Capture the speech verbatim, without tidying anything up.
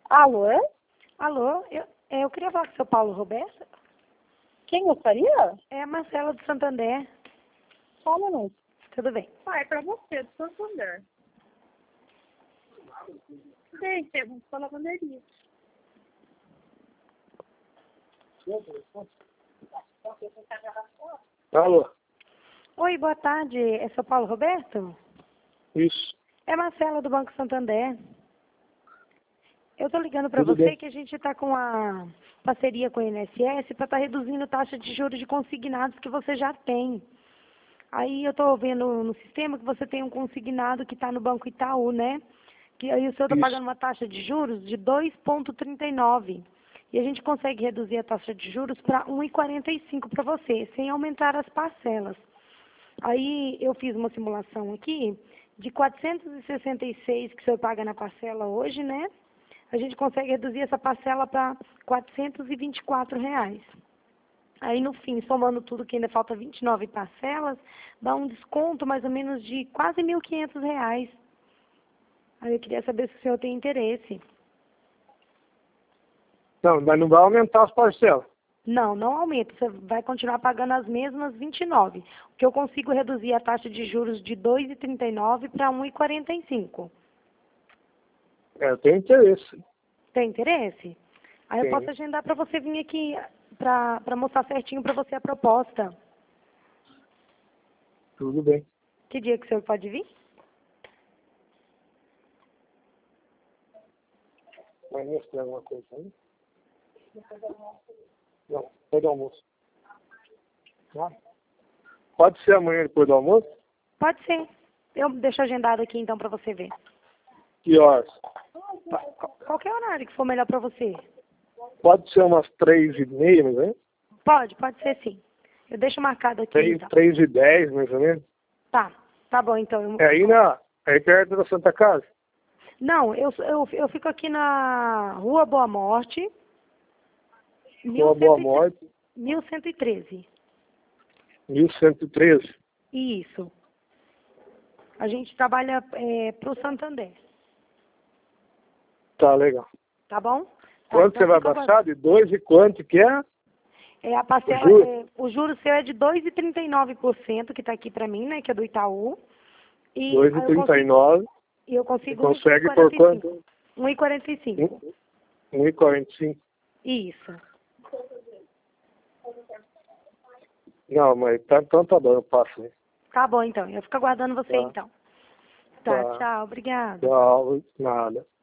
Alô? Alô, eu, é, eu queria falar com o seu Paulo Roberto. Quem gostaria? É a Marcela do Santander. Só um minuto. Tudo bem. Ah, é pra você, do Santander. Sei, temos sua lavanderia. Alô? Oi, boa tarde. É seu Paulo Roberto? Isso. É a Marcela do Banco Santander. Eu estou ligando para Tudo você bem. que a gente está com a parceria com o I N S S para estar reduzindo a taxa de juros de consignados que você já tem. Aí eu estou vendo no sistema que você tem um consignado que está no Banco Itaú, né? Que aí o senhor está Isso. pagando uma taxa de juros de dois vírgula trinta e nove. E a gente consegue reduzir a taxa de juros para um vírgula quarenta e cinco para você, sem aumentar as parcelas. Aí eu fiz uma simulação aqui de quatrocentos e sessenta e seis que o senhor paga na parcela hoje, né? A gente consegue reduzir essa parcela para quatrocentos e vinte e quatro reais. Aí no fim, somando tudo que ainda falta vinte e nove parcelas, dá um desconto mais ou menos de quase mil e quinhentos reais. Aí eu queria saber se o senhor tem interesse. Não, mas não vai aumentar as parcelas. Não, não aumenta. Você vai continuar pagando as mesmas vinte e nove. O que eu consigo reduzir a taxa de juros de dois vírgula trinta e nove para um vírgula quarenta e cinco. É, eu tenho interesse. Tem interesse? Aí eu Tem. posso agendar para você vir aqui para mostrar certinho para você a proposta. Tudo bem. Que dia que o senhor pode vir? Amanhã você tem alguma coisa aí? Não, depois do almoço. Tá? Pode ser amanhã depois do almoço? Pode ser. Eu deixo agendado aqui então para você ver. Que horas? Qual- Qualquer horário que for melhor para você. Pode ser umas três e meia, mais ou menos? Pode, pode ser sim. Eu deixo marcado aqui Três, então. três e dez, mais ou menos? Tá, tá bom então. Eu- É aí na... É aí perto da Santa Casa? Não, eu, eu, eu fico aqui na Rua Boa Morte, Boa Boa Morte, mil cento e treze. mil cento e treze. Isso. A gente trabalha é, para o Santander, Tá, legal. tá bom? Tá, Quanto então você vai fica baixar? De dois e quanto que é? É, a parcela, O juro? é, o juro seu é de dois vírgula trinta e nove por cento, que está aqui para mim, né, que é do Itaú. E dois aí e eu trinta e consigo, nove. e eu Você consigo consegue por quanto? um vírgula quarenta e cinco. um e quarenta e cinco. Isso. Não, mas tá, então tá bom, eu passo. Né? Tá bom, então. Eu fico aguardando você, Tá. então. Tá, Tá. tchau. Obrigada. Tchau, nada.